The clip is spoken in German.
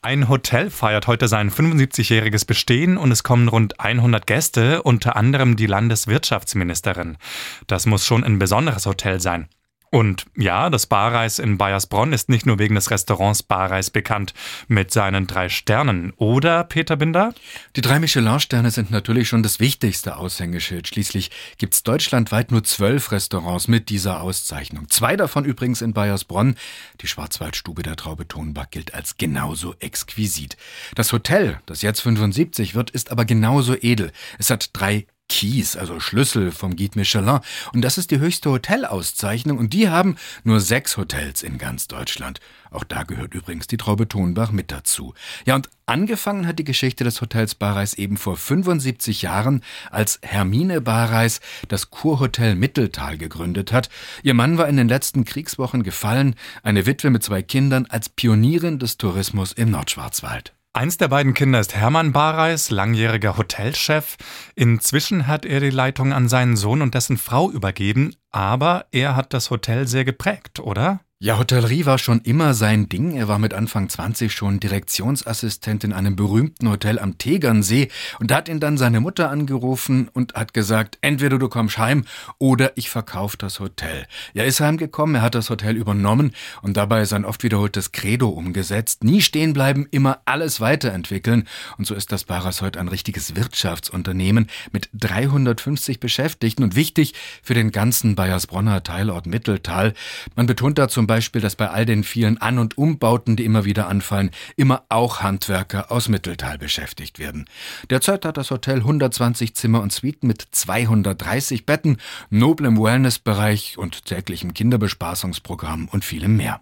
Ein Hotel feiert heute sein 75-jähriges Bestehen und es kommen rund 100 Gäste, unter anderem die Landeswirtschaftsministerin. Das muss schon ein besonderes Hotel sein. Und ja, das Barreis in Baiersbronn ist nicht nur wegen des Restaurants Barreis bekannt mit seinen 3 Sternen, oder, Peter Binder? Die 3 Michelin-Sterne sind natürlich schon das wichtigste Aushängeschild. Schließlich gibt es deutschlandweit nur 12 Restaurants mit dieser Auszeichnung. 2 davon übrigens in Baiersbronn. Die Schwarzwaldstube der Traube Tonbach gilt als genauso exquisit. Das Hotel, das jetzt 75 wird, ist aber genauso edel. Es hat 3 Keys, also Schlüssel vom Guide Michelin. Und das ist die höchste Hotelauszeichnung. Und die haben nur 6 Hotels in ganz Deutschland. Auch da gehört übrigens die Traube Tonbach mit dazu. Ja, und angefangen hat die Geschichte des Hotels Barreis eben vor 75 Jahren, als Hermine Barreis das Kurhotel Mitteltal gegründet hat. Ihr Mann war in den letzten Kriegswochen gefallen, eine Witwe mit 2 Kindern, als Pionierin des Tourismus im Nordschwarzwald. Eins der beiden Kinder ist Hermann Barreis, langjähriger Hotelchef. Inzwischen hat er die Leitung an seinen Sohn und dessen Frau übergeben, aber er hat das Hotel sehr geprägt, oder? Ja, Hotellerie war schon immer sein Ding. Er war mit Anfang 20 schon Direktionsassistent in einem berühmten Hotel am Tegernsee und da hat ihn dann seine Mutter angerufen und hat gesagt, entweder du kommst heim oder ich verkaufe das Hotel. Er ist heimgekommen, er hat das Hotel übernommen und dabei sein oft wiederholtes Credo umgesetzt. Nie stehen bleiben, immer alles weiterentwickeln. Und so ist das Barreis heute ein richtiges Wirtschaftsunternehmen mit 350 Beschäftigten und wichtig für den ganzen Baiersbronner Teilort Mitteltal. Man betont da zum Beispiel, dass bei all den vielen An- und Umbauten, die immer wieder anfallen, immer auch Handwerker aus Mitteltal beschäftigt werden. Derzeit hat das Hotel 120 Zimmer und Suiten mit 230 Betten, noblem Wellnessbereich und täglichem Kinderbespaßungsprogramm und vielem mehr.